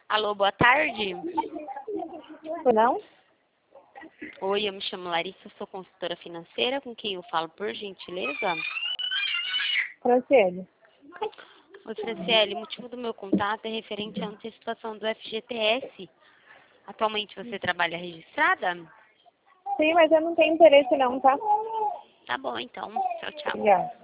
Alô, boa tarde. Não? Oi, eu me chamo Larissa, sou consultora financeira. Com quem eu falo, por gentileza? Franciele. Oi, Franciele, o motivo do meu contato é referente à antecipação do FGTS. Atualmente você trabalha registrada? Sim, mas eu não tenho interesse não, tá? Tá bom, então. Tchau, tchau. Obrigada.